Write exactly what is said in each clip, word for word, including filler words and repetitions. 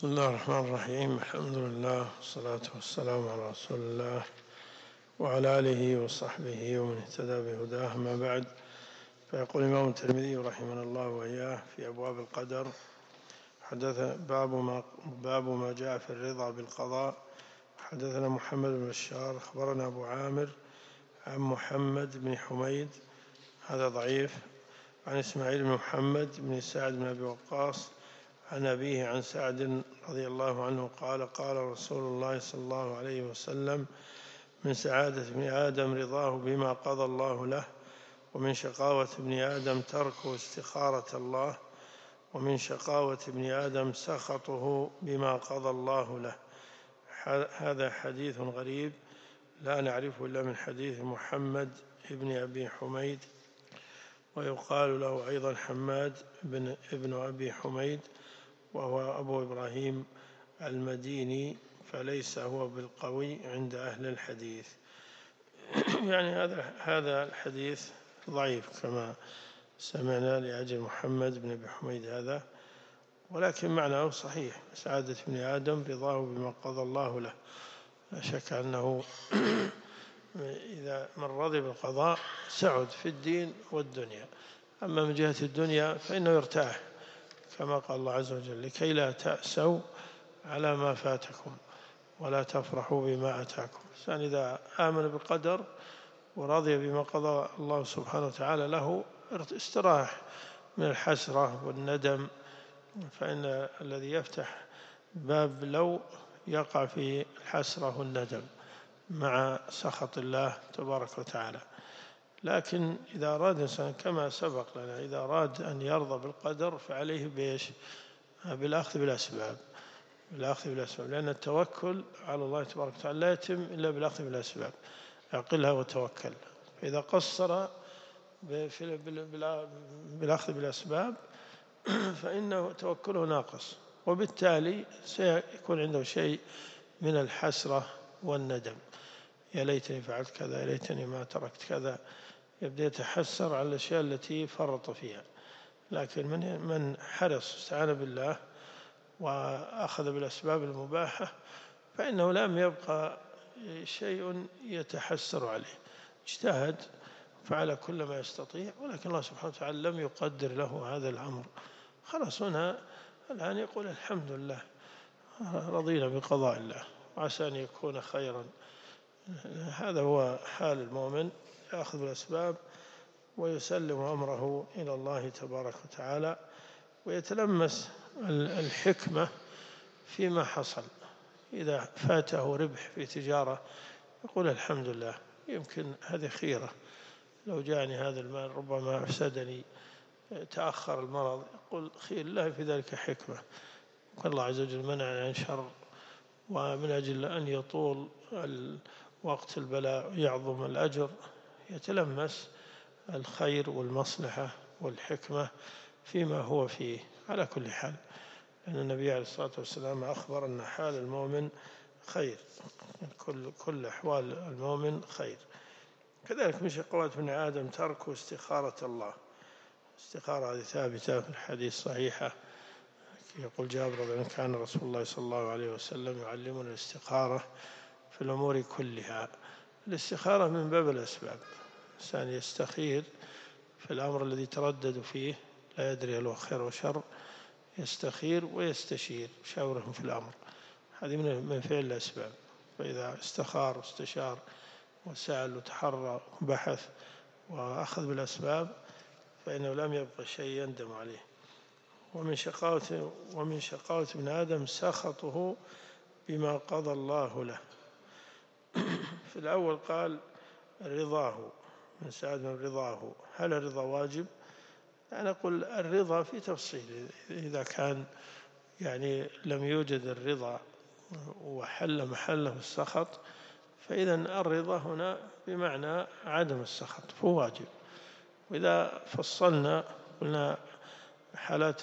بسم الله الرحمن الرحيم. الحمد لله والصلاة والسلام على رسول الله وعلى آله وصحبه ومن اهتدى بهداه. أما بعد، فيقول الإمام الترمذي رحمه الله وإياه في أبواب القدر: حدث باب ما, باب ما جاء في الرضا بالقضاء. حدثنا محمد بن بشار أخبرنا أبو عامر عن محمد بن حميد، هذا ضعيف، عن إسماعيل بن محمد بن سعد بن أبي وقاص عن أبيه عن سعد رضي الله عنه قال: قال رسول الله صلى الله عليه وسلم: من سعادة ابن آدم رضاه بما قضى الله له، ومن شقاوة ابن آدم تركه استخارة الله، ومن شقاوة ابن آدم سخطه بما قضى الله له. هذا حديث غريب لا نعرفه إلا من حديث محمد بن أبي حميد، ويقال له أيضا حماد بن ابن أبي حميد، وهو أبو إبراهيم المديني، فليس هو بالقوي عند أهل الحديث. يعني هذا هذا الحديث ضعيف كما سمعنا لأجل محمد بن أبي حميد هذا، ولكن معناه صحيح: سعادة ابن آدم رضاه بما قضى الله له. لا شك أنه إذا من رضي بالقضاء سعد في الدين والدنيا. أما من جهة الدنيا فإنه يرتاح، كما قال الله عز وجل: لكي لا تأسوا على ما فاتكم ولا تفرحوا بما أتاكم. الإنسان إذا آمن بالقدر ورضي بما قضى الله سبحانه وتعالى له استراح من الحسرة والندم، فإن الذي يفتح باب لو يقع في الحسرة والندم مع سخط الله تبارك وتعالى. لكن إذا أراد الإنسان كما سبق لنا، إذا أراد أن يرضى بالقدر فعليه بإيش؟ بالأخذ بالأسباب، بالأخذ بالأسباب، لأن التوكل على الله تبارك وتعالى لا يتم إلا بالأخذ بالأسباب. اعقلها وتوكل. فإذا قصر بالأخذ بالأسباب فإنه توكله ناقص، وبالتالي سيكون عنده شيء من الحسرة والندم: يا ليتني فعلت كذا، يا ليتني ما تركت كذا. يبدأ يتحسر على الأشياء التي فرط فيها. لكن من من حرص استعان بالله وأخذ بالأسباب المباحة فإنه لم يبقى شيء يتحسر عليه. اجتهد، فعل كل ما يستطيع، ولكن الله سبحانه وتعالى لم يقدر له هذا الأمر. خلاص هنا الآن يقول: الحمد لله، رضينا بقضاء الله وعسى أن يكون خيرا. هذا هو حال المؤمن: يأخذ بالأسباب ويسلم أمره إلى الله تبارك وتعالى، ويتلمس الحكمة فيما حصل. إذا فاته ربح في تجارة يقول: الحمد لله، يمكن هذه خيرة، لو جاءني هذا المال ربما أفسدني. تأخر المرض يقول: خير الله في ذلك حكمة، الله عز وجل منع عن شر، ومن أجل أن يطول وقت البلاء يعظم الأجر. يتلمس الخير والمصلحة والحكمة فيما هو فيه على كل حال، لأن النبي عليه الصلاة والسلام أخبر أن حال المؤمن خير، كل كل أحوال المؤمن خير. كذلك من شقوات ابن آدم ترك استخارة الله. استخارة هذه ثابتة في الحديث صحيحة. يقول جابر رضي الله عنه: كان رسول الله صلى الله عليه وسلم يعلمنا الاستخارة في الأمور كلها. الاستخارة من باب الأسباب، الإنسان يستخير في الأمر الذي تردد فيه، لا يدري هل هو خير وشر، يستخير ويستشير، شاورهم في الأمر. هذه من فعل الأسباب. فإذا استخار واستشار وسأل وتحرى وبحث وأخذ بالأسباب فإنه لم يبقى شيء يندم عليه. ومن شقاوة ومن شقاوة ابن آدم سخطه بما قضى الله له. في الأول قال: رضاه، من سعد من رضاه. هل الرضا واجب؟ أنا أقول الرضا في تفصيل. إذا كان يعني لم يوجد الرضا وحل محله السخط، فإذا الرضا هنا بمعنى عدم السخط، فهو واجب. وإذا فصلنا قلنا حالات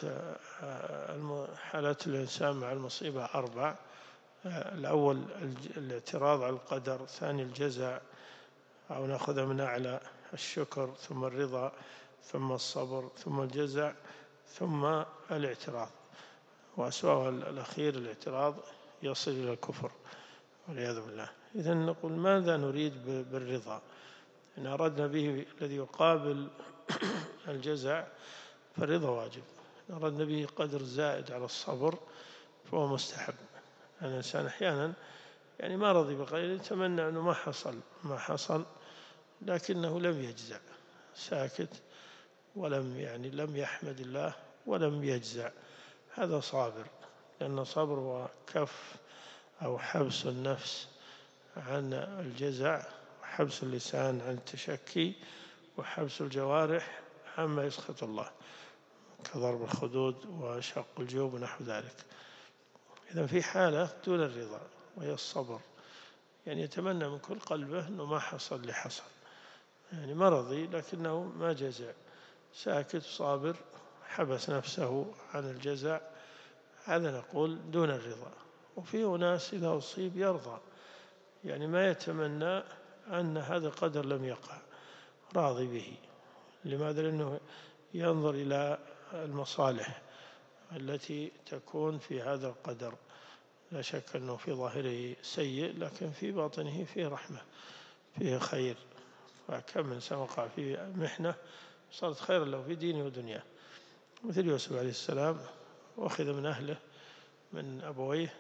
حالات الإنسان مع المصيبة أربع: الأول الاعتراض على القدر، ثاني الجزع أو نأخذ من أعلى الشكر، ثم الرضا، ثم الصبر، ثم الجزع، ثم الاعتراض. وأسوأها الأخير الاعتراض يصل إلى الكفر والعياذ بالله. إذن نقول ماذا نريد بالرضا؟ إن أردنا به الذي يقابل الجزع فالرضا واجب، إن أردنا به قدر زائد على الصبر فهو مستحب. يعني الإنسان أحيانا يعني ما رضي بقليل، يتمنى أنه ما حصل ما حصل لكنه لم يجزع، ساكت ولم يعني لم يحمد الله ولم يجزع، هذا صابر. لأن الصبر هو كف أو حبس النفس عن الجزع، وحبس اللسان عن التشكي، وحبس الجوارح عما يسخط الله كضرب الخدود وشق الجيوب ونحو ذلك. إذن في حالة دون الرضا وهي الصبر، يعني يتمنى من كل قلبه أنه ما حصل اللي حصل، يعني ما رضي لكنه ما جزع، ساكت صابر حبس نفسه عن الجزع، هذا نقول دون الرضا. وفي أناس إذا أصيب يرضى، يعني ما يتمنى أن هذا القدر لم يقع، راضي به. لماذا؟ لأنه ينظر إلى المصالح التي تكون في هذا القدر. لا شك أنه في ظاهره سيء لكن في باطنه فيه رحمة، فيه خير. فكم من إنسان وقع في محنة صارت خيرا له في دينه ودنياه، مثل يوسف عليه السلام، وأخذ من أهله من أبويه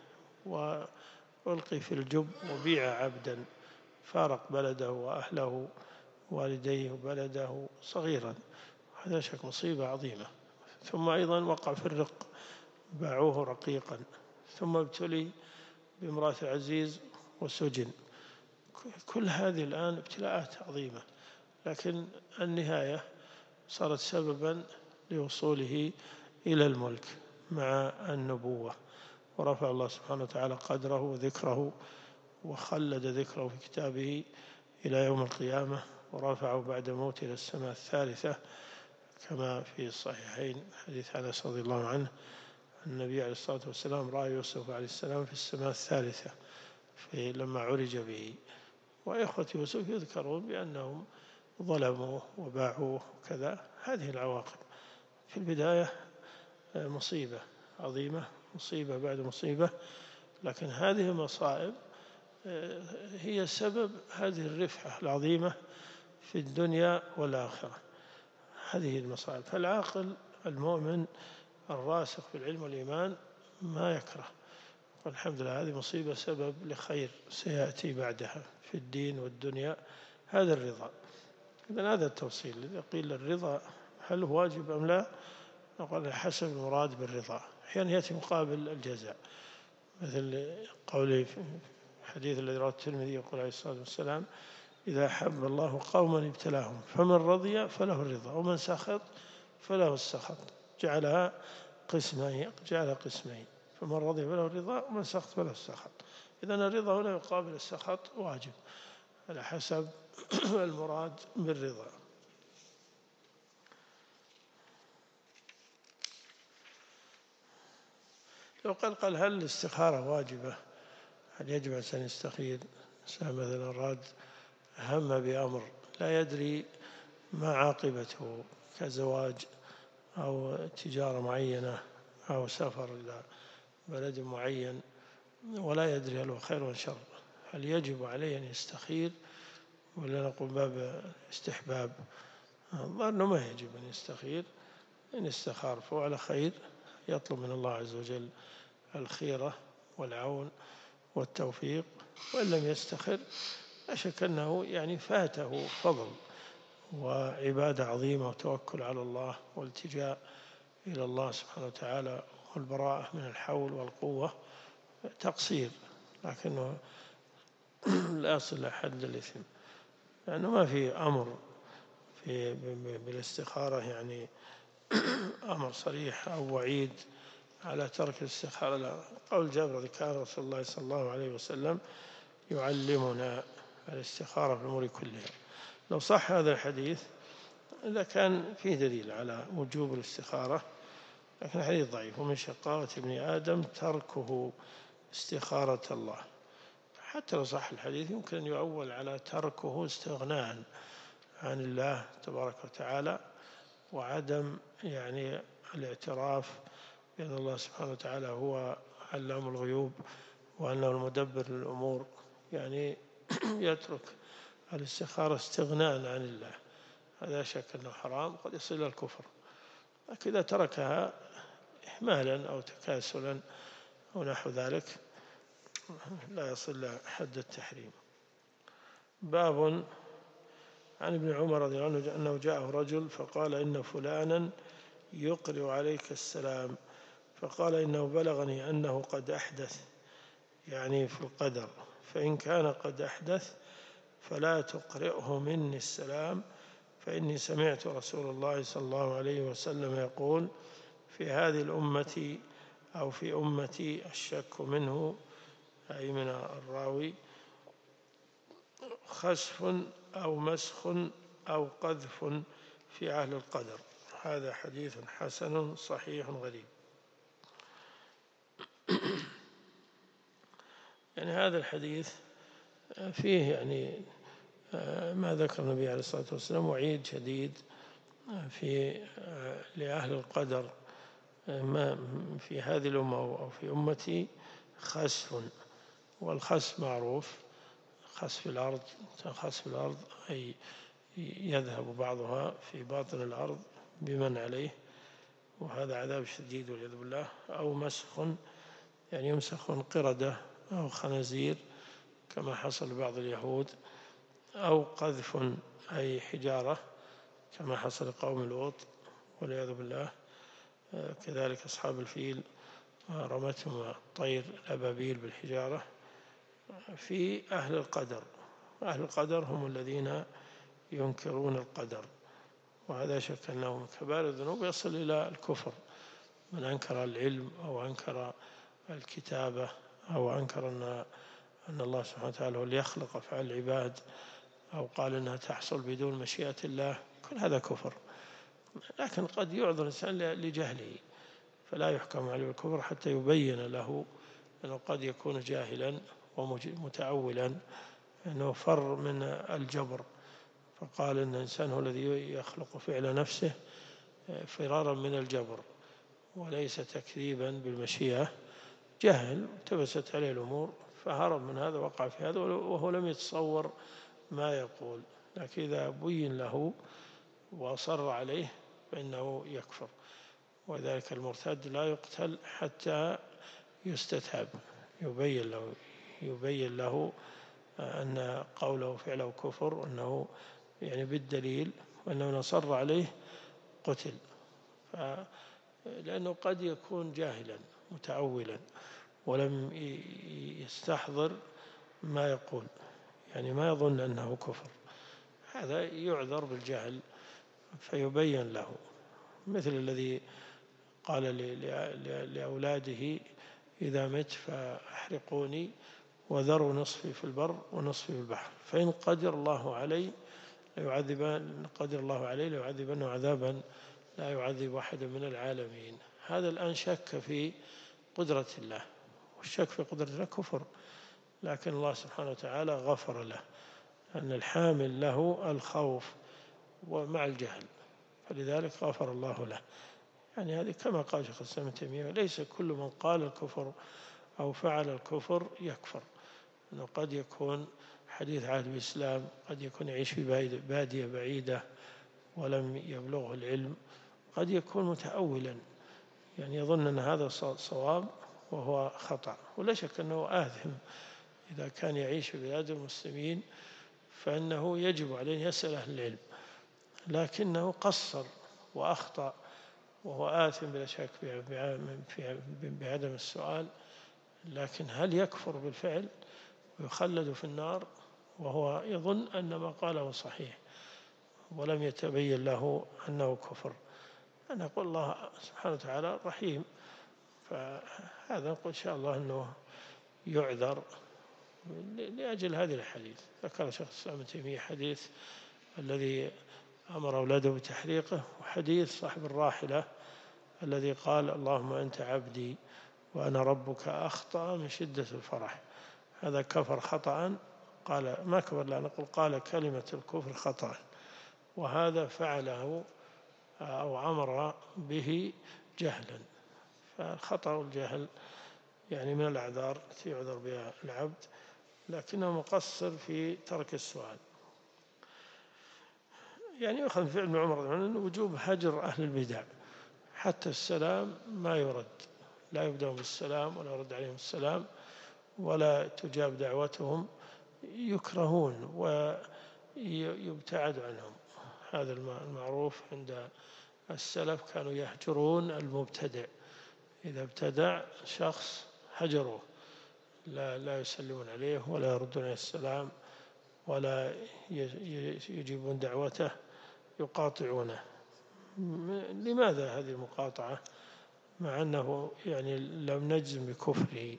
وألقي في الجب وبيع عبدا، فارق بلده وأهله والديه وبلده صغيرا، هذا شك مصيبة عظيمة. ثم أيضا وقع في الرق، باعوه رقيقا، ثم ابتلي بامرأة العزيز وسجن. كل هذه الآن ابتلاءات عظيمة، لكن النهاية صارت سببا لوصوله إلى الملك مع النبوة، ورفع الله سبحانه وتعالى قدره وذكره وخلد ذكره في كتابه إلى يوم القيامة، ورفعه بعد موته إلى السماء الثالثة، كما في الصحيحين حديث أنس رضي الله عنه النبي عليه الصلاة والسلام رأى يوسف عليه السلام في السماء الثالثة في لما عرج به. وإخوة يوسف يذكرون بأنهم ظلموا وباعوه وكذا. هذه العواقب في البداية مصيبة عظيمة، مصيبة بعد مصيبة، لكن هذه المصائب هي سبب هذه الرفعة العظيمة في الدنيا والآخرة، هذه المصائب. فالعاقل المؤمن الراسخ في العلم والإيمان ما يكره، والحمد لله هذه مصيبة سبب لخير سيأتي بعدها في الدين والدنيا، هذا الرضا. إذن هذا التوصيل. إذا قيل الرضا هل هو واجب أم لا؟ نقول حسب المراد بالرضا. أحيانا يأتي مقابل الجزاء، مثل قوله في الحديث الذي رواه الترمذي يقول عليه الصلاة والسلام: إذا أحب الله قوما ابتلاهم فمن رضي فله الرضا ومن سخط فله السخط، جعلها قسمين جعلها قسمين فمن رضي فله الرضا ومن سخط فله السخط. إذن الرضا هنا يقابل السخط واجب على حسب المراد بالرضا. لو قال قال هل الاستخارة واجبة؟ هل يجب أن يستخير؟ إنسان مثلا راد هم بأمر لا يدري ما عاقبته كزواج أو تجارة معينة أو سفر إلى بلد معين ولا يدري هل هو خير أو شر، هل يجب عليه أن يستخير ولا نقول باب استحباب؟ الظاهر أنه ما يجب أن يستخير، إن استخار فهو على خير، يطلب من الله عز وجل الخيرة والعون والتوفيق، وإن لم يستخر لا شك أنه يعني فاته فضل وعبادة عظيمة وتوكل على الله والتجاء إلى الله سبحانه وتعالى والبراءة من الحول والقوة، تقصير، لكنه لا يصل لحد الإثم، لأنه ما في أمر في بالاستخارة يعني أمر صريح أو وعيد على ترك الاستخارة. لا، قول جابر: كان رسول الله صلى الله عليه وسلم يعلمنا الاستخارة في الأمور كلها. لو صح هذا الحديث إذا كان فيه دليل على وجوب الاستخارة، لكن الحديث ضعيف. ومن شقاوة ابن آدم تركه استخارة الله. حتى لو صح الحديث يمكن أن يؤول على تركه استغناء عن الله تبارك وتعالى، وعدم يعني الاعتراف بأن الله سبحانه وتعالى هو علام الغيوب وأنه المدبر للأمور، يعني يترك الاستخارة استغناء عن الله، هذا شك أنه حرام، قد يصل إلى الكفر. لكن إذا تركها إهمالا أو تكاسلا أو نحو ذلك لا يصل إلى حد التحريم. باب عن ابن عمر رضي الله عنه أنه جاءه رجل فقال إن فلانا يقرئ عليك السلام، فقال إنه بلغني أنه قد أحدث، يعني في القدر، فإن كان قد أحدث فلا تقرئه مني السلام، فإني سمعت رسول الله صلى الله عليه وسلم يقول في هذه الأمة أو في أمتي الشك منه، أي من الراوي، خسف أو مسخ أو قذف في أهل القدر. هذا حديث حسن صحيح غريب. يعني هذا الحديث فيه يعني ما ذكر النبي عليه الصلاة والسلام وعيد شديد في لأهل القدر ما في هذه الأمة أو في أمتي خسف، والخسف معروف، خسف الأرض، خسف الأرض أي يذهب بعضها في باطن الأرض بمن عليه، وهذا عذاب شديد والعياذ بالله. أو مسخ يعني يمسخ قردة أو خنازير كما حصل لبعض اليهود. أو قذف أي حجارة كما حصل لقوم لوط والعياذ بالله. كذلك أصحاب الفيل رمتهم الطير الأبابيل بالحجارة. في أهل القدر، أهل القدر هم الذين ينكرون القدر، وهذا شك أنه من كبائر الذنوب يصل إلى الكفر، من أنكر العلم أو أنكر الكتابة أو أنكر أن أن الله سبحانه وتعالى هو اللي يخلق أفعال العباد، أو قال أنها تحصل بدون مشيئة الله، كل هذا كفر. لكن قد يعذر الإنسان لجهله فلا يحكم عليه بالكفر حتى يبين له أنه قد يكون جاهلا ومتأولا، أنه فر من الجبر، فقال أن الإنسان هو الذي يخلق فعل نفسه فرارا من الجبر وليس تكذيبا بالمشيئة، جهل تبست عليه الأمور فهرب من هذا وقع في هذا وهو لم يتصور ما يقول. لكن إذا بين له وأصر عليه فإنه يكفر. وذلك المرتد لا يقتل حتى يستتاب، يبين له يبين له أن قوله وفعله كفر، وأنه يعني بالدليل، وأنه نصر عليه قتل. لأنه قد يكون جاهلا متأولا ولم يستحضر ما يقول، يعني ما يظن أنه كفر، هذا يعذر بالجهل فيبين له. مثل الذي قال لأولاده إذا مت فأحرقوني وذروا نصفي في البر ونصفي في البحر، فإن قدر الله علي ليعذبن قدر الله عليه ليعذبنه عذابا لا يعذب أحد من العالمين. هذا الآن شك في قدرة الله، والشك في قدرة الله كفر، لكن الله سبحانه وتعالى غفر له، أن الحامل له الخوف ومع الجهل، فلذلك غفر الله له. يعني هذه كما قال شيخ الإسلام ابن تيمية ليس كل من قال الكفر أو فعل الكفر يكفر، أنه قد يكون حديث عهد بالإسلام، قد يكون يعيش في بادية بعيدة ولم يبلغه العلم، قد يكون متأولا يعني يظن أن هذا صواب وهو خطأ، ولا شك أنه آثم إذا كان يعيش في بلاد المسلمين، فإنه يجب عليه يسأل أهل العلم، لكنه قصر وأخطأ وهو آثم بلا شك بعدم السؤال. لكن هل يكفر بالفعل ويخلد في النار وهو يظن أن ما قاله صحيح ولم يتبين له أنه كفر؟ أنا أقول الله سبحانه وتعالى رحيم، فهذا نقول إن شاء الله أنه يعذر لأجل هذه الحديث. ذكر شيخ الإسلام ابن تيمية حديث الذي أمر أولاده بتحريقه، وحديث صاحب الراحلة الذي قال اللهم أنت عبدي وأنا ربك أخطأ من شدة الفرح، هذا كفر خطأ، قال ما كفر لا نقول قال كلمة الكفر خطأ، وهذا فعله أو أمر به جهلا، فالخطأ والجهل يعني من الأعذار التي يعذر بها العبد، لكنه مقصر في ترك السؤال. يعني يؤخذ فعل ابن عمر رضي الله عنه وجوب هجر أهل البدع، حتى السلام ما يرد، لا يبدأ بالسلام ولا يرد عليهم السلام ولا تجاب دعوتهم، يكرهون ويبتعد عنهم. هذا المعروف عند السلف، كانوا يهجرون المبتدع، إذا ابتدع شخص هجروه، لا لا يسلمون عليه ولا يردون عليه السلام ولا يجيبون دعوته، يقاطعونه. لماذا هذه المقاطعة مع أنه يعني لم نجزم بكفره؟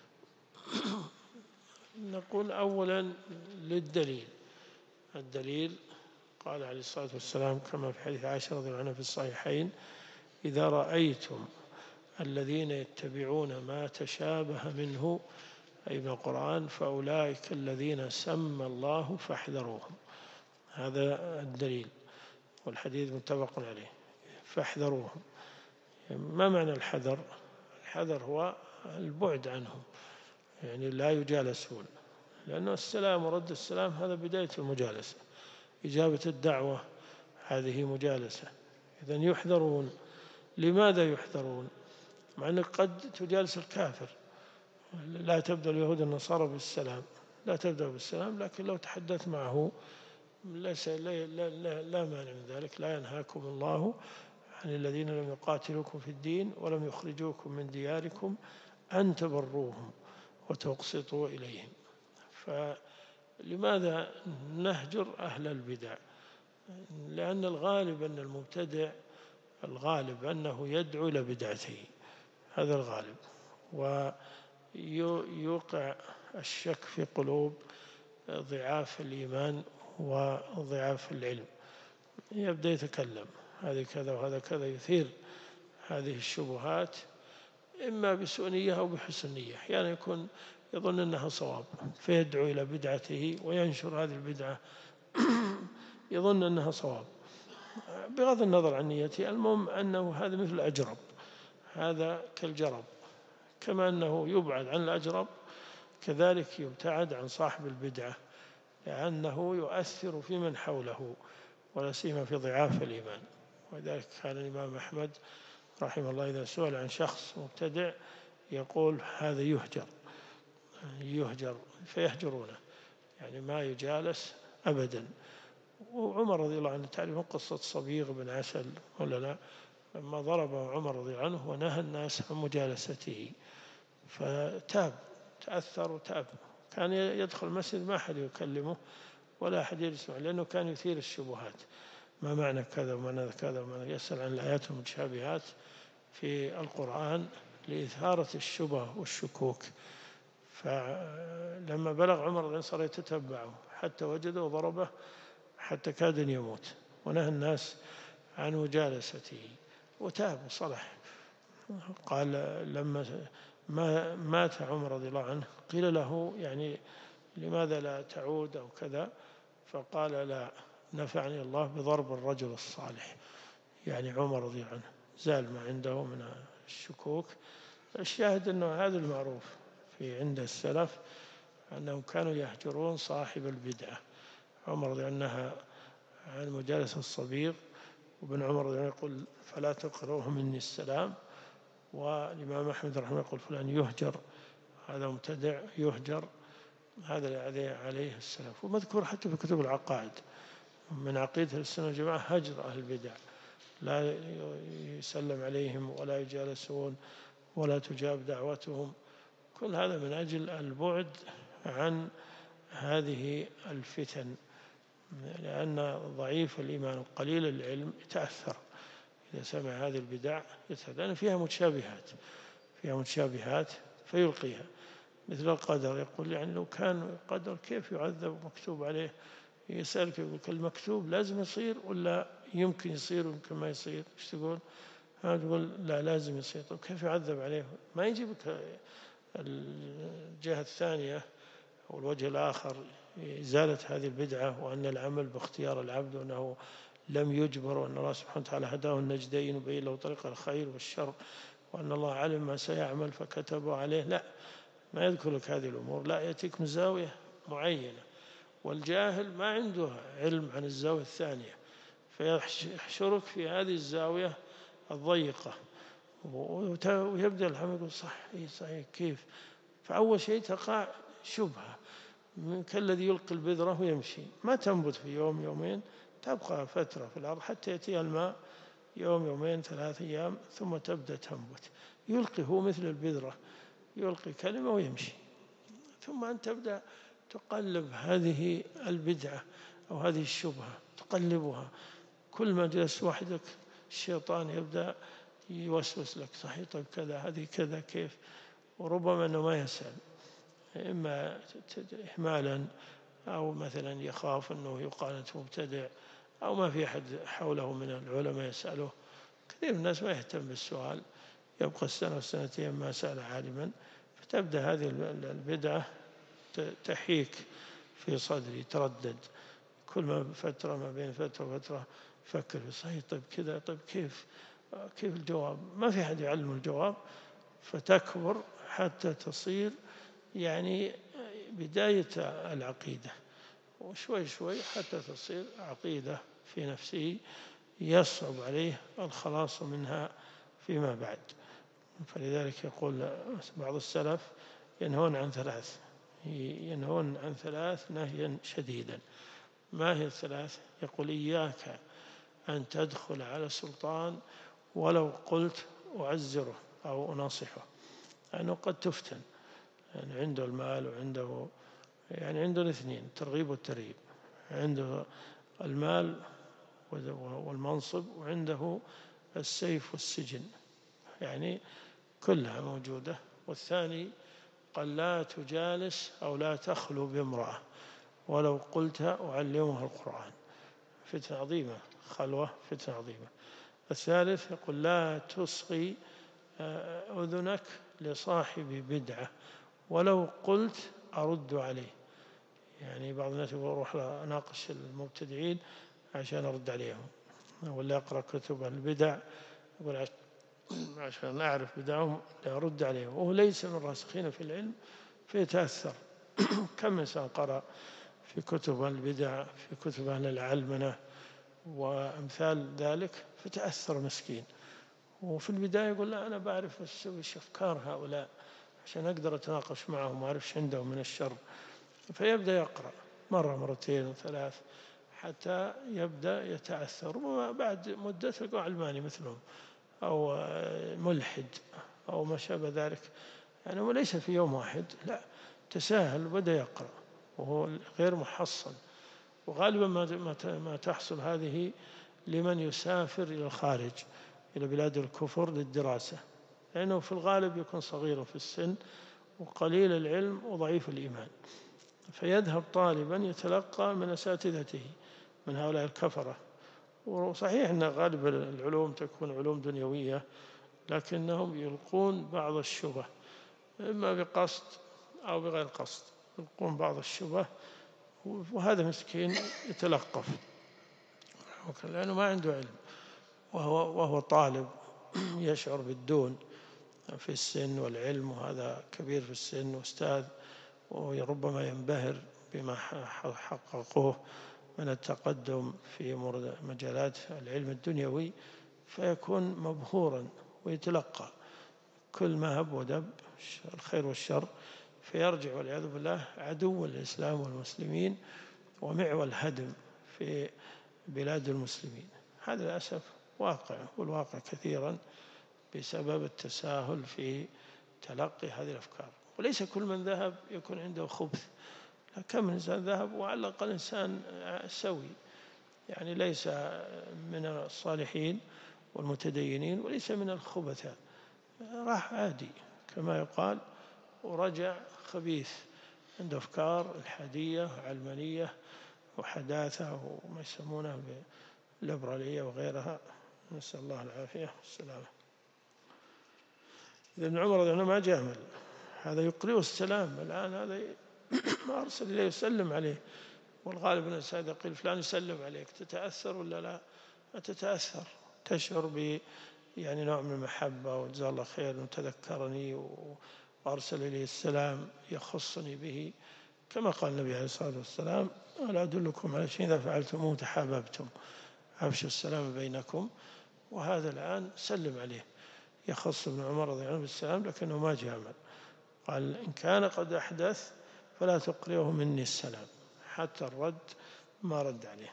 نقول أولا للدليل. الدليل قال عليه الصلاة والسلام كما في حديث عائشة رضي الله عنها في الصحيحين: إذا رأيتم الذين يتبعون ما تشابه منه أي من القرآن فأولئك الذين سمى الله فاحذروهم. هذا الدليل، والحديث متفق عليه، فاحذروهم. ما معنى الحذر؟ الحذر هو البعد عنهم، يعني لا يجالسون، لأن السلام ورد السلام هذا بداية المجالسة، إجابة الدعوة هذه مجالسة، إذن يحذرون. لماذا يحذرون؟ مع أنك قد تجالس الكافر، لا تبدأ اليهود النصارى بالسلام، لا تبدأ بالسلام، لكن لو تحدث معه ليس لا, لا, لا, لا مانع من ذلك. لا ينهاكم الله عن الذين لم يقاتلوكم في الدين ولم يخرجوكم من دياركم أن تبروهم وتقسطوا إليهم. فلماذا نهجر أهل البدع؟ لأن الغالب أن المبتدع الغالب أنه يدعو إلى بدعته، هذا الغالب، ويوقع الشك في قلوب ضعاف الإيمان وضعاف العلم، يبدأ يتكلم هذه كذا وهذا كذا، يثير هذه الشبهات إما بسوء نية أو بحسن نية، يعني يكون يظن أنها صواب فيدعو إلى بدعته وينشر هذه البدعة يظن أنها صواب بغض النظر عن نيته. المهم أنه هذا مثل الأجرب، هذا كالجرب، كما أنه يبعد عن الأجرب كذلك يبتعد عن صاحب البدعة، لأنه يؤثر في من حوله ولا سيما في ضعاف الإيمان. ولذلك كان الإمام أحمد رحمه الله إذا سئل عن شخص مبتدع يقول هذا يهجر يهجر فيهجرونه، يعني ما يجالس أبدا. وعمر رضي الله عنه تعرفون قصة صبيغ بن عسل ولا لا؟ لما ضربه عمر رضي الله عنه ونهى الناس عن مجالسته فتاب، تأثر وتاب، كان يدخل المسجد ما أحد يكلمه ولا أحد يجلس معه، لأنه كان يثير الشبهات، ما معنى كذا ومعنى كذا ومعنى، يسأل عن الآيات المتشابهات في القرآن لإثارة الشبه والشكوك. فلما بلغ عمر رضي الله عنه صار يتتبعه حتى وجده وضربه حتى كاد أن يموت، ونهى الناس عن مجالسته وتاب وصلح. قال لما ما مات عمر رضي الله عنه قيل له يعني لماذا لا تعود أو كذا، فقال لا، نفعني الله بضرب الرجل الصالح، يعني عمر رضي الله عنه زال ما عنده من الشكوك. الشاهد أنه هذا المعروف في عند السلف أنهم كانوا يهجرون صاحب البدعة. عمر رضي الله عنه عن مجالسة الصبيغ، وابن عمر رضي الله عنه يقول فلا تقرؤه مني السلام، والإمام أحمد رحمه الله يقول فلان يهجر، هذا مبتدع يهجر، هذا عليه السلف. ومذكور حتى في كتب العقائد من عقيدة السنة والجماعة هجر أهل البدع، لا يسلم عليهم ولا يجالسون ولا تجاب دعوتهم، كل هذا من أجل البعد عن هذه الفتن، لأن ضعيف الإيمان وقليل العلم يتأثر إذا سمع هذه البدع يتأثر، لأن فيها متشابهات فيها متشابهات فيلقيها، مثل القدر. يقول يعني لو كان قدر كيف يعذب مكتوب عليه؟ يسألك يقول المكتوب لازم يصير ولا يمكن يصير ويمكن ما يصير؟ ايش تقول؟ تقول لا لازم يصير. طيب كيف يعذب عليه؟ ما يجيبك الجهة الثانية أو الوجه الآخر إزالة هذه البدعة، وأن العمل باختيار العبد، وأنه لم يجبر، وأن الله سبحانه وتعالى هداه النجدين وبين له طريق الخير والشر وأن الله علم ما سيعمل فكتبه عليه، لا، ما يذكر لك هذه الأمور، لا، يأتيك من زاوية معينة. والجاهل ما عنده علم عن الزاوية الثانية، فيحشرك في هذه الزاوية الضيقة، ويبدأ الحمد يقول صح، صحيح، كيف؟ فأول شيء تقع شبهة كالذي يلقي البذرة ويمشي، ما تنبت في يوم يومين، تبقى فترة في الأرض حتى يأتيها الماء يوم يومين ثلاث أيام ثم تبدأ تنبت. يلقي هو مثل البذرة، يلقي كلمة ويمشي، ثم أنت تبدأ تقلب هذه البدعة أو هذه الشبهة، تقلبها. كل ما جلس وحدك الشيطان يبدأ يوسوس لك، صحيح، طيب كذا، هذه كذا، كيف؟ وربما أنه ما يسأل، إما إهمالا أو مثلا يخاف أنه يقال أنت مبتدع، أو ما في أحد حوله من العلماء يسأله. كثير من الناس ما يهتم بالسؤال، يبقى السنة والسنتين ما سأل عالما، فتبدأ هذه البدعة تحيك في صدري، تردد كل ما فترة، ما بين فترة وفترة فكر في صحيح، طيب كذا، طيب كيف كيف الجواب؟ ما في أحد يعلم الجواب، فتكبر حتى تصير يعني بداية العقيدة، وشوي شوي حتى تصير عقيدة في نفسه يصعب عليه الخلاص منها فيما بعد. فلذلك يقول بعض السلف ينهون عن ثلاث، ينهون عن ثلاث نهيا شديدا. ما هي الثلاث؟ يقول إياك أن تدخل على سلطان ولو قلت أعزره أو أناصحه، لأنه قد تفتن، يعني عنده المال وعنده، يعني عنده الاثنين، الترغيب والترهيب، عنده المال والمنصب وعنده السيف والسجن، يعني كلها موجودة. والثاني قال لا تجالس أو لا تخلو بامرأة ولو قلت أعلمها القرآن، فتنة عظيمة، خلوة فتنة عظيمة. الثالث يقول لا تصغي أذنك لصاحب بدعة ولو قلت أرد عليه، يعني بعض الناس يقول أروح أناقش المبتدعين عشان أرد عليهم، ولا أقرأ كتب البدع يقول عشان أعرف بدعهم أرد عليهم، وهو ليس من الراسخين في العلم فيتأثر. كم إنسان قرأ في كتب البدع، في كتب أهل العلمنة وأمثال ذلك، فتأثر مسكين، وفي البداية يقول لا أنا بعرف وش أفكار هؤلاء عشان أقدر أتناقش معهم وأعرف عندهم من الشر، فيبدأ يقرأ مرة مرتين وثلاث حتى يبدأ يتأثر، وبعد مدة تلقى علماني مثلهم أو ملحد أو ما شابه ذلك، يعني وليس في يوم واحد، لا، تساهل وبدأ يقرأ وهو غير محصن. وغالبا ما تحصل هذه لمن يسافر إلى الخارج، إلى بلاد الكفر للدراسة، لأنه في الغالب يكون صغير في السن وقليل العلم وضعيف الإيمان، فيذهب طالبا يتلقى من أساتذته من هؤلاء الكفرة. وصحيح أن غالب العلوم تكون علوم دنيوية، لكنهم يلقون بعض الشبه إما بقصد أو بغير قصد، يلقون بعض الشبه، وهذا مسكين يتلقف لأنه ما عنده علم، وهو, وهو طالب يشعر بالدون في السن والعلم، وهذا كبير في السن وأستاذ، وربما ينبهر بما حققوه من التقدم في مجالات العلم الدنيوي، فيكون مبهورا ويتلقى كل ما هب ودب الخير والشر، فيرجع والعياذ بالله عدو الإسلام والمسلمين ومعول الهدم في بلاد المسلمين. هذا للأسف واقع، والواقع كثيرا بسبب التساهل في تلقي هذه الأفكار. وليس كل من ذهب يكون عنده خبث، كم من إنسان ذهب وعلى الأقل إنسان سوي، يعني ليس من الصالحين والمتدينين وليس من الخبثاء، راح عادي كما يقال ورجع خبيث، عنده أفكار الحادية وعلمانية وحداثة وما يسمونها بالليبرالية وغيرها، نسأل الله العافية والسلامة. ابن عمر رضي الله عنه ما جامل، هذا يقرئه السلام، الآن هذا ما أرسل إليه يسلم عليه، والغالب أن الإنسان يقول فلان يسلم عليك تتأثر ولا لا؟ ما تتأثر، تشعر يعني نوع من المحبة، وجزاه الله خير وتذكرني وأرسل لي السلام يخصني به، كما قال النبي عليه الصلاة والسلام: ألا أدلكم على شيء إذا فعلتموه تحاببتم، أفشوا السلام بينكم. وهذا الآن سلم عليه، يخص ابن عمر رضي الله عنه بالسلام، لكنه ما جامل. قال: إن كان قد أحدث فلا تقرئه مني السلام، حتى الرد ما رد عليه.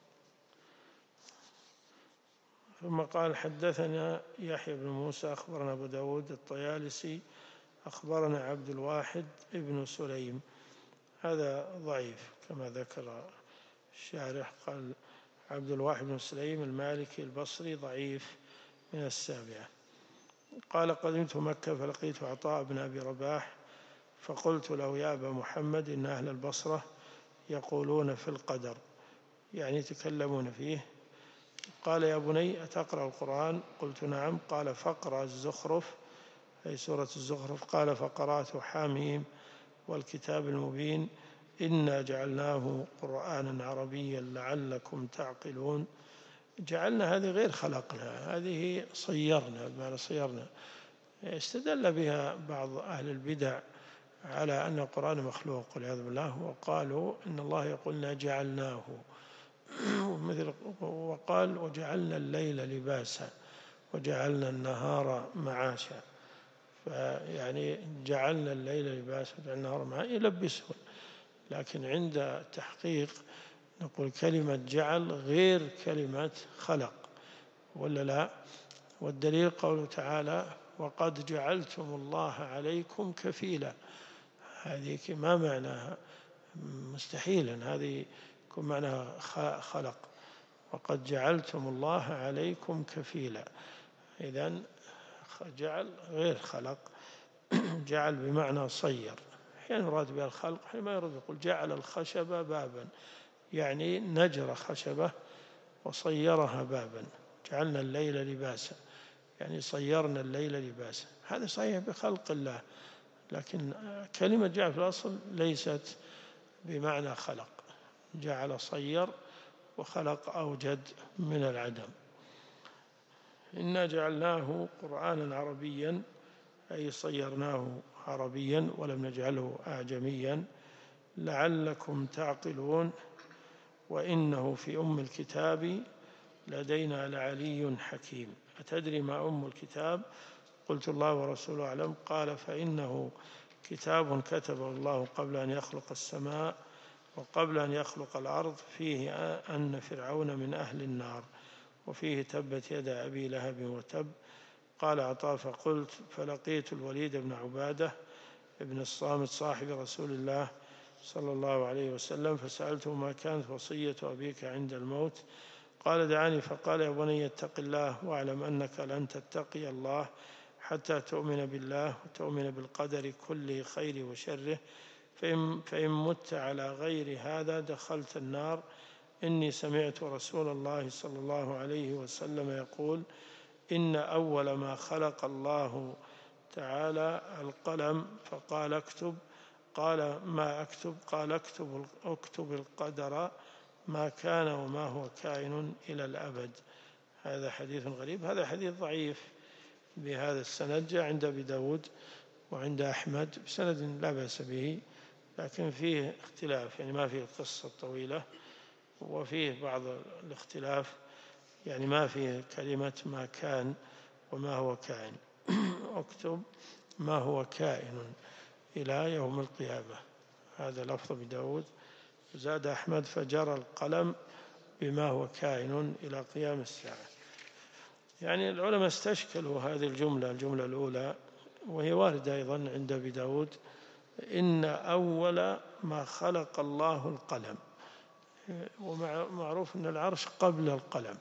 ثم قال: حدثنا يحيى بن موسى أخبرنا أبو داود الطيالسي أخبرنا عبد الواحد ابن سليم. هذا ضعيف كما ذكر الشارح، قال عبد الواحد بن سليم المالكي البصري ضعيف من السابعة. قال: قدمت مكة فلقيت عطاء بن أبي رباح فقلت له: يا أبا محمد، إن أهل البصرة يقولون في القدر، يعني يتكلمون فيه. قال: يا بني، أتقرأ القرآن؟ قلت: نعم. قال: فاقرأ الزخرف، أي سورة الزخرف. قال: فقرأت حاميم والكتاب المبين إنا جعلناه قرآنا عربيا لعلكم تعقلون. جعلنا هذه غير خلقنا، هذه صيرنا، بمعنى صيرنا. استدل بها بعض أهل البدع على أن القرآن مخلوق والعياذ بالله، وقالوا إن الله يقول جعلناه، مثل وقال: وجعلنا الليل لباسا وجعلنا النهار معاشا. فيعني جعلنا الليل لباسا وجعلنا النهار معاشا يلبسون، لكن عند التحقيق نقول كلمة جعل غير كلمة خلق، ولا لا؟ والدليل قوله تعالى: وقد جعلتم الله عليكم كفيلا. هذه ما معناها؟ مستحيل هذه يكون معناها خلق. وقد جعلتم الله عليكم كفيلا، إذن جعل غير خلق. جعل بمعنى صير، أحيانا يراد بها الخلق، أحيانا ما يراد. يقول: جعل الخشب بابا، يعني نجر خشبة وصيرها بابا. جعلنا الليل لباسا، يعني صيرنا الليل لباسا. هذا صحيح بخلق الله، لكن كلمة جعل في الأصل ليست بمعنى خلق. جعل صير، وخلق أوجد من العدم. إنا جعلناه قرآنا عربيا، أي صيرناه عربيا ولم نجعله أعجميا لعلكم تعقلون. وإنه في أم الكتاب لدينا لعلي حكيم. أتدري ما أم الكتاب؟ قلت: الله ورسوله أعلم. قال: فإنه كتاب كتبه الله قبل أن يخلق السماء وقبل أن يخلق الأرض، فيه أن فرعون من أهل النار، وفيه تبت يد أبي لهب وتب. قال عطاء: فقلت فلقيت الوليد بن عبادة ابن الصامت صاحب رسول الله صلى الله عليه وسلم فسألته: ما كانت وصية أبيك عند الموت؟ قال: دعاني. فقال: يا بني، اتق الله واعلم أنك لن تتقي الله حتى تؤمن بالله وتؤمن بالقدر كله خير وشره، فإن, فإن مت على غير هذا دخلت النار. إني سمعت رسول الله صلى الله عليه وسلم يقول: إن أول ما خلق الله تعالى القلم، فقال: اكتب. قال: ما أكتب؟ قال: اكتب, اكتب القدر ما كان وما هو كائن إلى الأبد. هذا حديث غريب، هذا حديث ضعيف بهذا السند، جاء عند أبي داود وعند أحمد بسند لا بأس به، لكن فيه اختلاف، يعني ما فيه القصة الطويلة، وفيه بعض الاختلاف، يعني ما فيه كلمة ما كان وما هو كائن. اكتب ما هو كائن إلى يوم القيامة، هذا لفظ أبي داود. زاد أحمد: فجرى القلم بما هو كائن إلى قيام الساعة. يعني العلماء استشكلوا هذه الجملة، الجملة الأولى، وهي واردة أيضا عند أبي داود: إن أول ما خلق الله القلم. ومعروف أن العرش قبل القلم.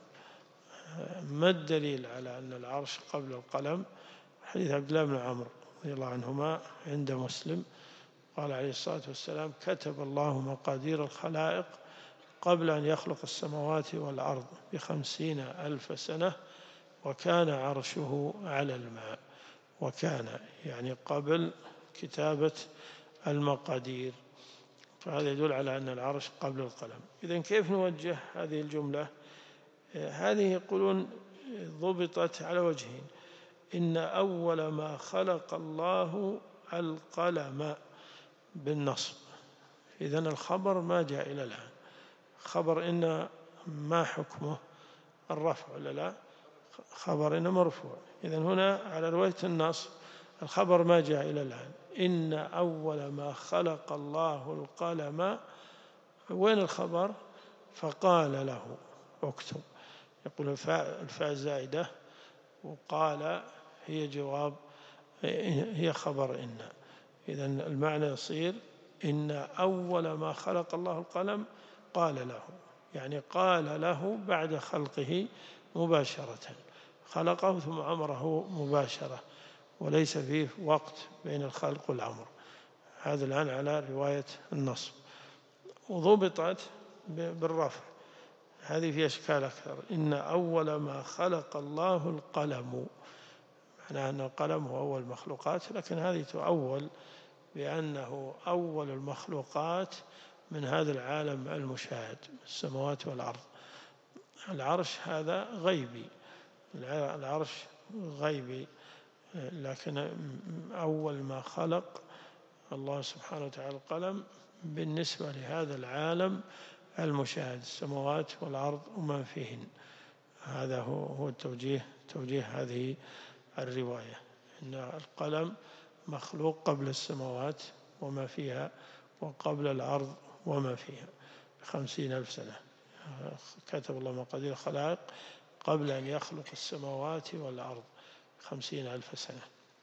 ما الدليل على أن العرش قبل القلم؟ حديث عبد الله بن عمرو رضي الله عنهما عند مسلم، قال عليه الصلاة والسلام: كتب الله مقادير الخلائق قبل أن يخلق السماوات والأرض بخمسين ألف سنة، وكان عرشه على الماء. وكان يعني قبل كتابة المقادير، فهذا يدل على أن العرش قبل القلم. إذن كيف نوجه هذه الجملة؟ هذه يقولون ضبطت على وجهين: إن أول ما خلق الله القلم بالنصب، إذن الخبر ما جاء إلى الآن. خبر إن ما حكمه؟ الرفع ولا لا؟ خبر إن مرفوع. إذن هنا على رواية النصب الخبر ما جاء إلى الآن. إن أول ما خلق الله القلم، وين الخبر؟ فقال له اكتب. يقول الفاء الفاء زائدة، وقال هي جواب، هي خبر إن. إذن المعنى يصير إن أول ما خلق الله القلم قال له، يعني قال له بعد خلقه مباشرة، خلقه ثم أمره مباشرة، وليس فيه وقت بين الخلق والأمر. هذا الآن على رواية النصب. وضبطت بالرفع، هذه في أشكال أكثر. إن أول ما خلق الله القلم، معناه أن القلم هو أول المخلوقات، لكن هذه تؤول بأنه أول المخلوقات من هذا العالم المشاهد، السماوات والأرض. العرش هذا غيبي، العرش غيبي، لكن أول ما خلق الله سبحانه وتعالى القلم بالنسبة لهذا العالم المشاهد، السماوات والأرض وما فيهن. هذا هو هو التوجيه، توجيه هذه الرواية، إن القلم مخلوق قبل السماوات وما فيها، وقبل الأرض وما فيها خمسين ألف سنة. كتب الله مقادير الخلائق قبل أن يخلق السماوات والأرض خمسين ألف سنة.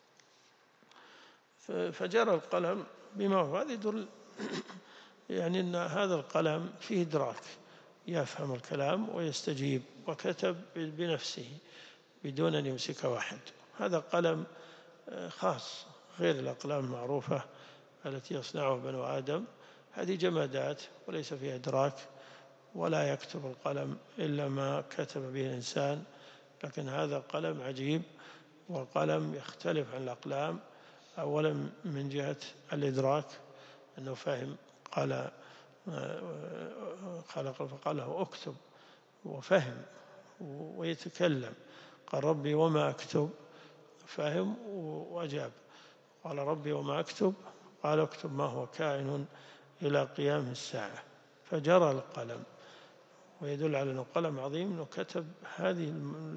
فجرى القلم بما هو. هذا يدل يعني أن هذا القلم فيه إدراك، يفهم الكلام ويستجيب، وكتب بنفسه بدون أن يمسك واحد. هذا قلم خاص غير الأقلام المعروفة التي يصنعها بنو آدم، هذه جمادات وليس فيها إدراك، ولا يكتب القلم إلا ما كتب به الإنسان. لكن هذا قلم عجيب، وقلم يختلف عن الأقلام. أولا من جهة الإدراك، أنه فهم، قال خلق فقال له اكتب، وفهم ويتكلم. قال ربي وما أكتب، فهم وأجاب. قال ربي وما أكتب، قال اكتب ما هو كائن إلى قيام الساعة. فجرى القلم، ويدل على أنه قلم عظيم، أنه كتب هذه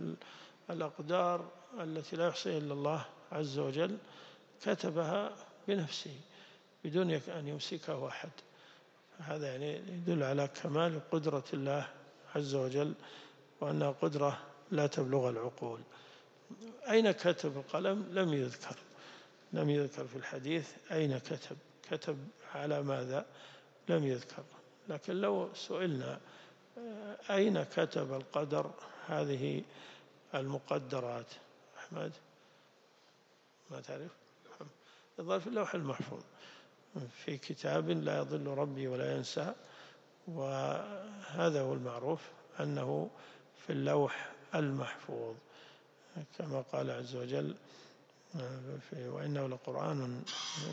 الأقدار التي لا يحصيها إلا الله عز وجل، كتبها بنفسه بدون أن يمسكه أحد. هذا يعني يدل على كمال قدرة الله عز وجل، وأنها قدرة لا تبلغ العقول. أين كتب القلم؟ لم يذكر لم يذكر في الحديث أين كتب، كتب على ماذا؟ لم يذكر. لكن لو سئلنا أين كتب القدر، هذه المقدرات، أحمد ما تعرف؟ يظهر في اللوح المحفوظ، في كتاب لا يضل ربي ولا ينسى، وهذا هو المعروف أنه في اللوح المحفوظ، كما قال عز وجل وإنه لقرآن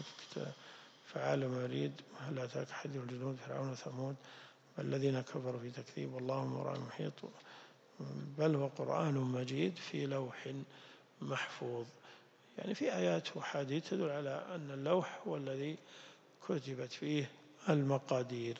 فعال ما يريد هل أتاك حديث الجنود فرعون وثمود بل الذين كفروا في تكذيب والله من ورائهم محيط، بل هو قرآن مجيد في لوح محفوظ. يعني في آيات وحديث تدل على أن اللوح هو الذي كتبت فيه المقادير.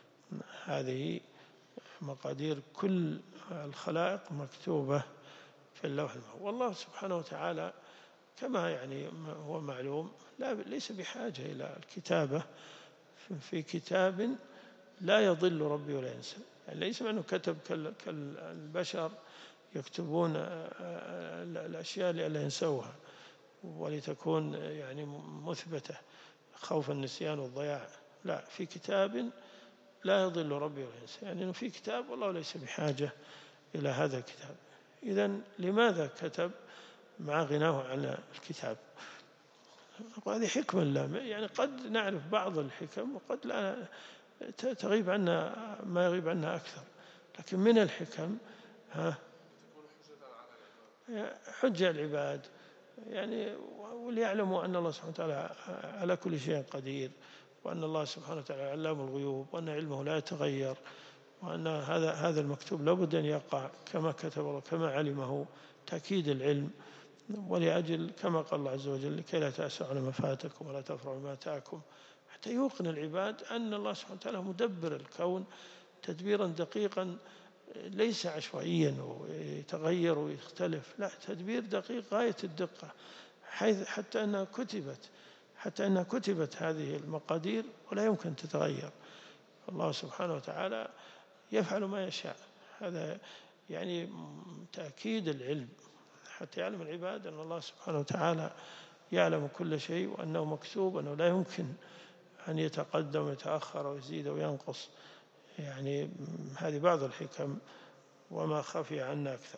هذه مقادير كل الخلائق مكتوبة في اللوح المحفوظ. والله سبحانه وتعالى كما يعني هو معلوم لا ليس بحاجة إلى الكتابة في كتاب لا يضل ربي ولا ينسى. يعني ليس معنى كتب كالبشر يكتبون الأشياء لئلا ينسوها ولتكون يعني مثبتة خوف النسيان والضياع، لا، في كتاب لا يضل ربي ولا ينسى، يعني إنه في كتاب والله ليس بحاجة إلى هذا الكتاب. إذن لماذا كتب مع غناه عن الكتاب؟ وهذه حكمة الله، يعني قد نعرف بعض الحكم وقد لا تغيب عنا ما يغيب عنا أكثر، لكن من الحكم ها حجة العباد، يعني وليعلموا أن الله سبحانه وتعالى على كل شيء قدير، وأن الله سبحانه وتعالى علام الغيوب، وأن علمه لا يتغير، وأن هذا هذا المكتوب لابد أن يقع كما كتب الله كما علمه تأكيد العلم، ولأجل كما قال الله عز وجل لكي لا تأسوا على ما فاتكم ولا تفرحوا بما آتاكم، حتى يوقن العباد أن الله سبحانه وتعالى مدبر الكون تدبيرا دقيقا ليس عشوائيا ويتغير ويختلف، لا، تدبير دقيق غاية الدقة، حيث حتى أنها كتبت حتى أنها كتبت هذه المقادير ولا يمكن تتغير. الله سبحانه وتعالى يفعل ما يشاء. هذا يعني تأكيد العلم حتى يعلم العباد أن الله سبحانه وتعالى يعلم كل شيء، وأنه مكتوب، أنه لا يمكن أن يتقدم ويتأخر ويزيد وينقص. يعني هذه بعض الحكم وما خفي عنا أكثر.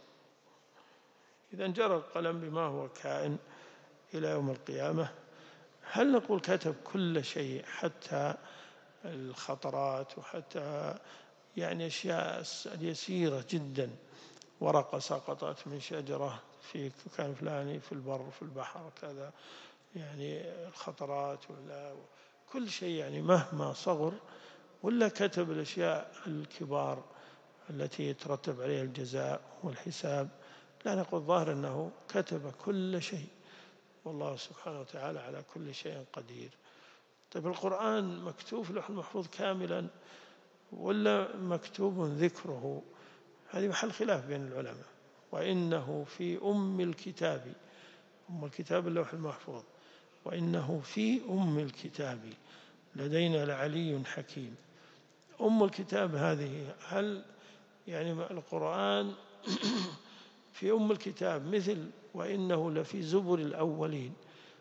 إذا جرى القلم بما هو كائن إلى يوم القيامة، هل نقول كتب كل شيء حتى الخطرات وحتى يعني أشياء اليسيرة جدا، ورقة سقطت من شجرة في مكان فلاني في البر في البحر كذا، يعني الخطرات ولا كل شيء يعني مهما صغر، ولا كتب الأشياء الكبار التي يترتب عليها الجزاء والحساب؟ لا، نقول ظاهر أنه كتب كل شيء، والله سبحانه وتعالى على كل شيء قدير. طيب القرآن مكتوب في اللوح المحفوظ كاملا ولا مكتوب ذكره؟ هذه محل خلاف بين العلماء. وإنه في أم الكتاب، أم الكتاب اللوح المحفوظ، وإنه في أم الكتاب لدينا لعلي حكيم. أم الكتاب هذه، هل يعني القرآن في أم الكتاب مثل وإنه لفي زبر الأولين،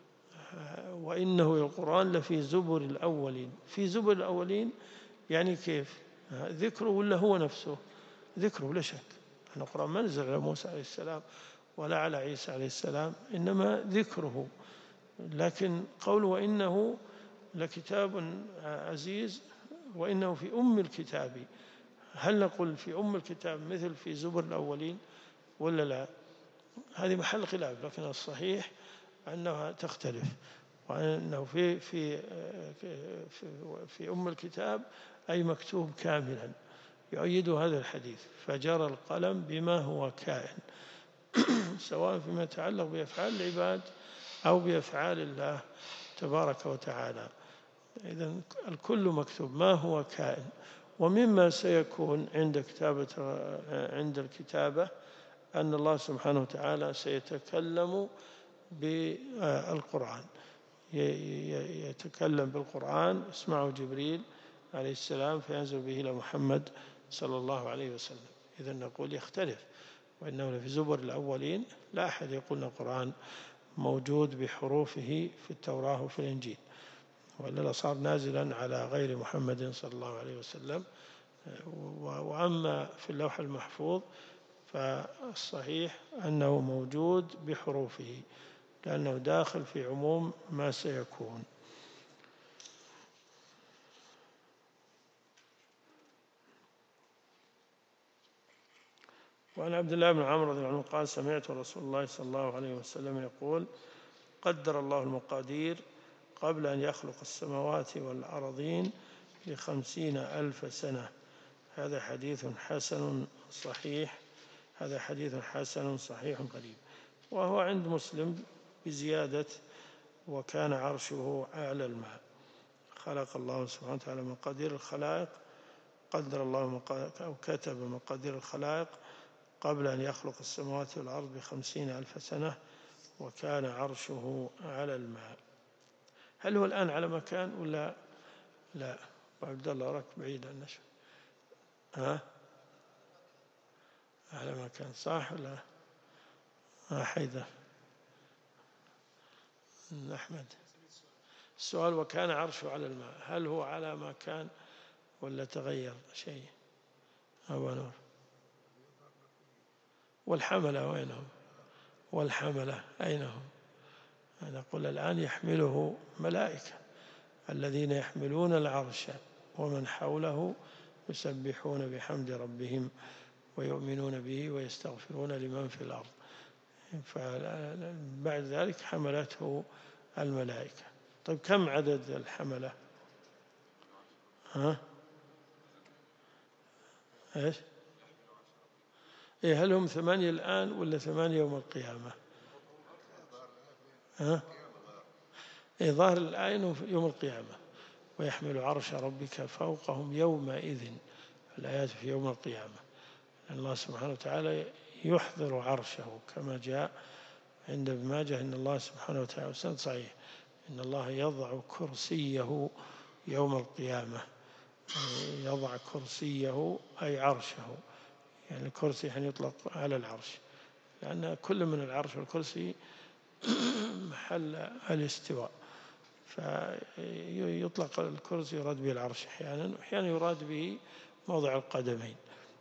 وإنه القرآن لفي زبر الأولين، في زبر الأولين يعني كيف؟ ذكره ولا هو نفسه؟ ذكره لا شك، أن القرآن ما نزل على موسى عليه السلام ولا على عيسى عليه السلام، إنما ذكره. لكن قول وإنه لكتاب عزيز وإنه في أم الكتاب، هل نقول في أم الكتاب مثل في زبر الأولين ولا لا؟ هذه محل خلاف، لكن الصحيح أنها تختلف، وأنه في في في, في أم الكتاب أي مكتوب كاملا، يؤيد هذا الحديث فجرى القلم بما هو كائن سواء فيما يتعلق بأفعال العباد أو بأفعال الله تبارك وتعالى. إذن الكل مكتوب ما هو كائن. ومما سيكون عند كتابة عند الكتابة أن الله سبحانه وتعالى سيتكلم بالقرآن، يتكلم بالقرآن، يسمعه جبريل عليه السلام فينزل به إلى محمد صلى الله عليه وسلم. إذن نقول يختلف، وإنه لفي زبر الأولين، لا أحد يقول أن القرآن موجود بحروفه في التوراة وفي الإنجيل، وإلا صار نازلا على غير محمد صلى الله عليه وسلم. وأما في اللوح المحفوظ فالصحيح أنه موجود بحروفه، لأنه داخل في عموم ما سيكون. وعن عبد الله بن عمرو رضي الله عنه قال سمعت رسول الله صلى الله عليه وسلم يقول قدر الله المقادير قبل أن يخلق السماوات والأرضين بخمسين ألف سنة. هذا حديث حسن صحيح هذا حديث حسن صحيح قريب، وهو عند مسلم بزيادة وكان عرشه أعلى الماء. خلق الله سبحانه وتعالى مقادير الخلائق، قدر الله أو كتب مقادير الخلائق قبل أن يخلق السماوات والأرض بخمسين ألف سنة، وكان عرشه على الماء. هل هو الآن على مكان ولا لا؟ عبد الله راك بعيد عن نشوة. ها على مكان صح ولا ها حيدر أحمد؟ السؤال وكان عرشه على الماء، هل هو على ما كان ولا تغير شيء؟ أبو نور والحملة وينهم؟ والحملة أين هم؟ نقول الآن يحمله ملائكة الذين يحملون العرش ومن حوله يسبحون بحمد ربهم ويؤمنون به ويستغفرون لمن في الأرض. فبعد ذلك حملته الملائكة. طيب كم عدد الحملة؟ ها؟ إيش؟ إيه، هل هم ثمانية الآن ولا ثمانية يوم القيامة؟ ها؟ إيه، ظاهر الآية يوم القيامة، ويحمل عرش ربك فوقهم يومئذ، الآيات في يوم القيامة، لأن الله سبحانه وتعالى يحضر عرشه كما جاء عند ابن ماجه إن الله سبحانه وتعالى وسند صحيح إن الله يضع كرسيه يوم القيامة، يضع كرسيه أي عرشه، يعني الكرسي يعني يطلق على العرش، لأن كل من العرش والكرسي محل الاستواء، فيطلق الكرسي يراد به العرش أحيانا، وأحيانا يراد به موضع القدمين.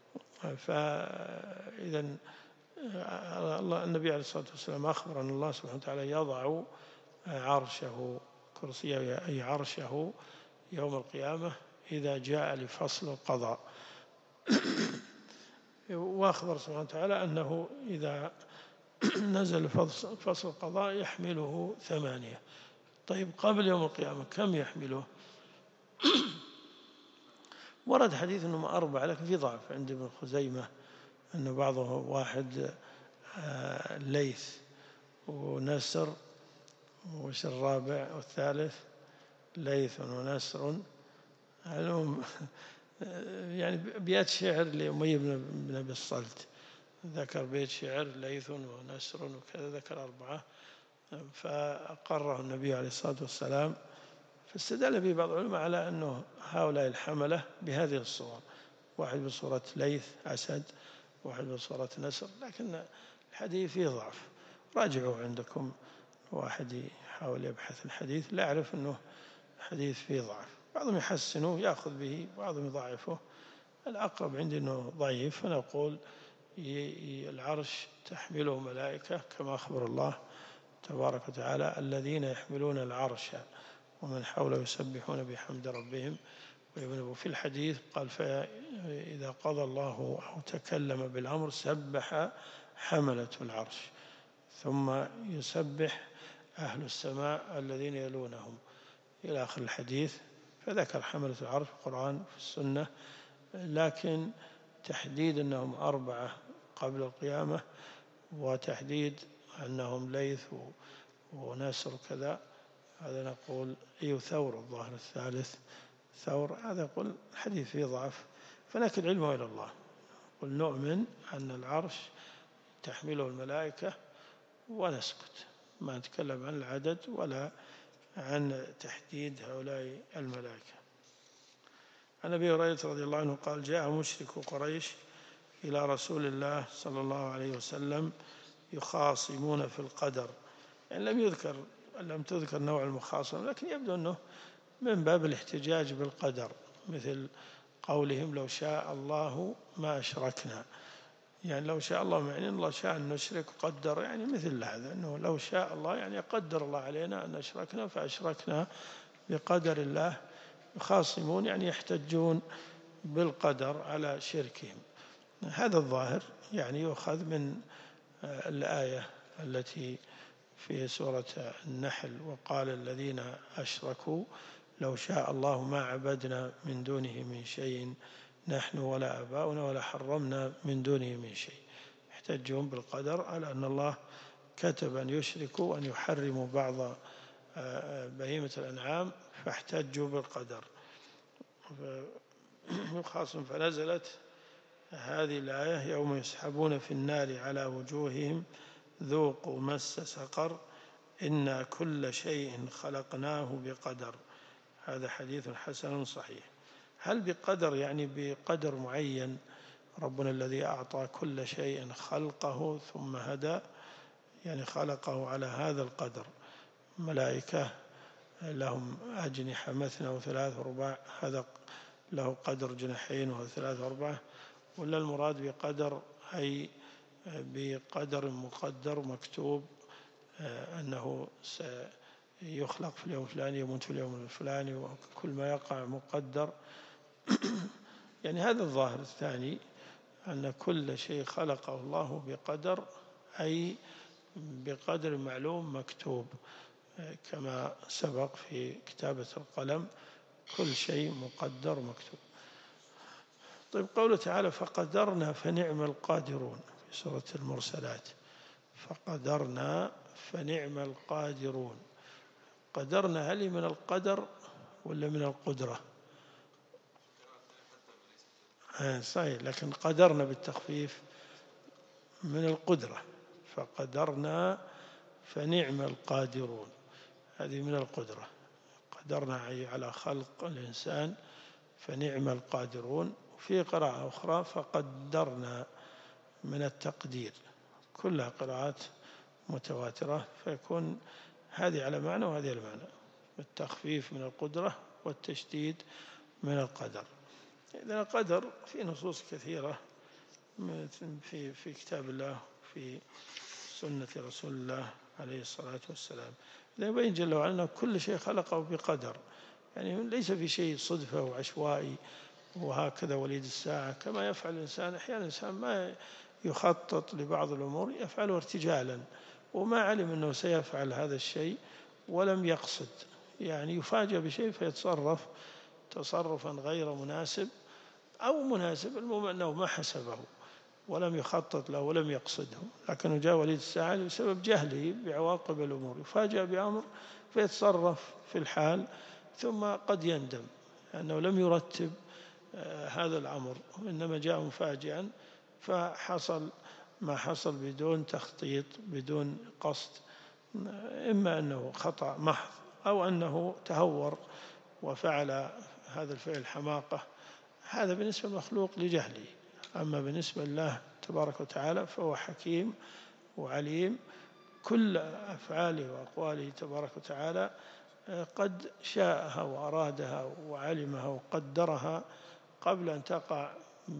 فإذا الله النبي عليه الصلاة والسلام أخبر أن الله سبحانه وتعالى يضع عرشه كرسيه أي عرشه يوم القيامة إذا جاء لفصل القضاء. وأخبر سبحانه وتعالى أنه إذا نزل فصل القضاء يحمله ثمانية. طيب قبل يوم القيامة كم يحمله؟ ورد حديث أنهم أربعة لكن في ضعف عند ابن خزيمة، أن بعضه واحد ليث ونسر، وش الرابع والثالث؟ ليث ونسر، يعني بيت شعر لأمية بن أبي الصلت، ذكر بيت شعر ليث ونسر وكذا، ذكر أربعة، فأقره النبي عليه الصلاة والسلام، فاستدل به بعض العلماء على أنه هؤلاء الحملة بهذه الصور، واحد بصورة ليث أسد، واحد بصورة نسر، لكن الحديث فيه ضعف، راجعوا عندكم، واحد يحاول يبحث الحديث لا يعرف أنه حديث فيه ضعف، بعضهم يحسنه يأخذ به، بعضهم يضعفه، الأقرب عندي أنه ضعيف، فنقول العرش تحمله ملائكة كما أخبر الله تبارك وتعالى الذين يحملون العرش ومن حوله يسبحون بحمد ربهم ويؤمنون. في الحديث قال فإذا قضى الله أو تكلم بالأمر سبح حملة العرش، ثم يسبح أهل السماء الذين يلونهم إلى آخر الحديث، فذكر حملة العرش في القرآن في السنة، لكن تحديد أنهم أربعة قبل القيامة وتحديد أنهم ليث ونسر كذا، هذا نقول أي ثور الظاهر الثالث ثور، هذا يقول الحديث فيه ضعف، فنكل علمه إلى الله، قل نؤمن أن العرش تحمله الملائكة ونسكت، ما نتكلم عن العدد ولا عن تحديد هؤلاء الملائكة. عن أبي هريرة رضي الله عنه قال جاء مشرك قريش إلى رسول الله صلى الله عليه وسلم يخاصمون في القدر، يعني لم يذكر لم تذكر نوع المخاصمة، لكن يبدو أنه من باب الاحتجاج بالقدر، مثل قولهم لو شاء الله ما أشركنا، يعني لو شاء الله يعني الله شاء أن نشرك قدر، يعني مثل هذا أنه لو شاء الله يعني قدر الله علينا أن أشركنا فأشركنا بقدر الله. يخاصمون يعني يحتجون بالقدر على شركهم، هذا الظاهر يعني يؤخذ من الآية التي في سورة النحل وقال الذين أشركوا لو شاء الله ما عبدنا من دونه من شيء نحن ولا آباؤنا ولا حرمنا من دونه من شيء، يحتجون بالقدر على أن الله كتب أن يشركوا وأن يحرموا بعض بهيمة الأنعام، فاحتجوا بالقدر خاصة. فنزلت هذه الآية يوم يسحبون في النار على وجوههم ذوقوا مس سقر إنا كل شيء خلقناه بقدر، هذا حديث حسن صحيح. هل بقدر يعني بقدر معين؟ ربنا الذي أعطى كل شيء خلقه ثم هدى، يعني خلقه على هذا القدر، ملائكة لهم أجنحة مثنى وثلاث ورباع، هذا له قدر جناحين وثلاث وأربعة، ولا المراد بقدر أي بقدر مقدر مكتوب أنه سيخلق في اليوم الفلاني يموت في اليوم الفلاني وكل ما يقع مقدر يعني هذا الظاهر الثاني أن كل شيء خلقه الله بقدر أي بقدر معلوم مكتوب، كما سبق في كتابة القلم كل شيء مقدر مكتوب. طيب قوله تعالى فقدرنا فنعم القادرون في سورة المرسلات، فقدرنا فنعم القادرون. قدرنا هل من القدر ولا من القدرة؟ آه صحيح، لكن قدرنا بالتخفيف من القدرة. فقدرنا فنعم القادرون، هذه من القدرة. قدرنا على خلق الإنسان فنعم القادرون. وفي قراءة أخرى فقدرنا من التقدير. كلها قراءات متواترة، فيكون هذه على معنى وهذه على معنى، التخفيف من القدرة والتشديد من القدر. إذن القدر في نصوص كثيرة في في كتاب الله في سنة رسول الله عليه الصلاة والسلام. يبين جل وعلا كل شيء خلقه بقدر، يعني ليس في شيء صدفة وعشوائي وهكذا وليد الساعة كما يفعل الإنسان. أحيانا الإنسان ما يخطط لبعض الأمور يفعله ارتجالا، وما علم أنه سيفعل هذا الشيء ولم يقصد، يعني يفاجأ بشيء فيتصرف تصرفا غير مناسب أو مناسب، المهم أنه ما حسبه ولم يخطط له ولم يقصده، لكنه جاء وليد الساعة بسبب جهله بعواقب الأمور، يفاجأ بأمر فيتصرف في الحال ثم قد يندم لأنه لم يرتب هذا الأمر، إنما جاء مفاجئا فحصل ما حصل بدون تخطيط بدون قصد، إما أنه خطأ محض أو أنه تهور وفعل هذا الفعل حماقة. هذا بالنسبة للمخلوق لجهله، أما بالنسبة لله تبارك وتعالى فهو حكيم وعليم. كل أفعاله وأقواله تبارك وتعالى قد شاءها وأرادها وعلمها وقدرها قبل أن تقع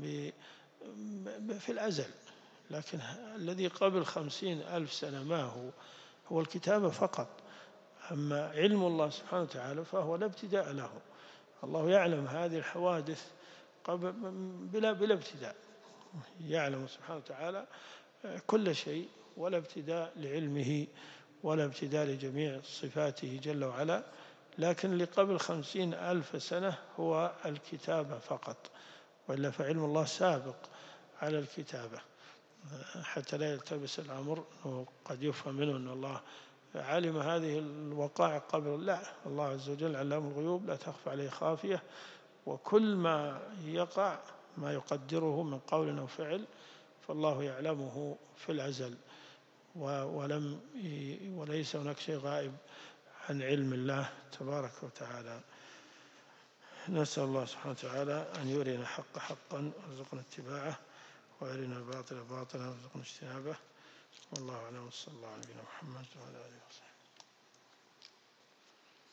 في الأزل، لكن الذي قبل خمسين ألف سنة ما هو هو الكتابة فقط. أما علم الله سبحانه وتعالى فهو لا ابتداء له، الله يعلم هذه الحوادث قبل بلا بلا ابتداء، يعلم سبحانه وتعالى كل شيء ولا ابتداء لعلمه ولا ابتداء لجميع صفاته جل وعلا، لكن اللي قبل خمسين ألف سنة هو الكتابة فقط، وإلا فعلم الله سابق على الكتابة حتى لا يلتبس الأمر وقد يفهم منه أن الله علم هذه الوقائع قبل. لا، الله عز وجل علام الغيوب لا تخفى عليه خافية، وكل ما يقع ما يقدره من قول أو فعل فالله يعلمه في الأزل، ولم وليس هناك شيء غائب عن علم الله تبارك وتعالى. نسأل الله سبحانه وتعالى أن يرينا الحق حقا وارزقنا اتباعه، ويرينا الباطل باطلا وارزقنا اجتنابه. والله أعلم، صلى الله على نبينا محمد وعلى آله وصحبه.